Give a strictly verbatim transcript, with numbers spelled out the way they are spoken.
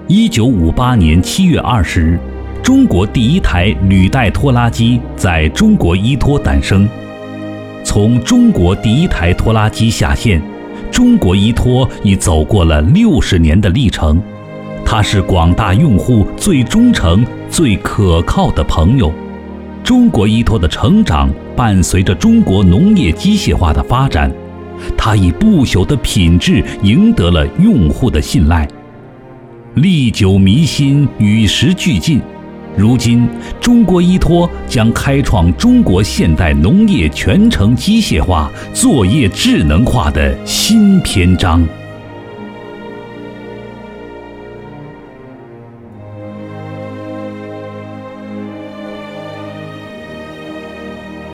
一九五八年七月二十日，中国第一台履带拖拉机在中国依托诞生。从中国第一台拖拉机下线，中国依托已走过了六十年的历程。它是广大用户最忠诚、最可靠的朋友。中国依托的成长伴随着中国农业机械化的发展，它以不朽的品质赢得了用户的信赖。历久弥新，与时俱进。如今，中国依托将开创中国现代农业全程机械化、作业智能化的新篇章。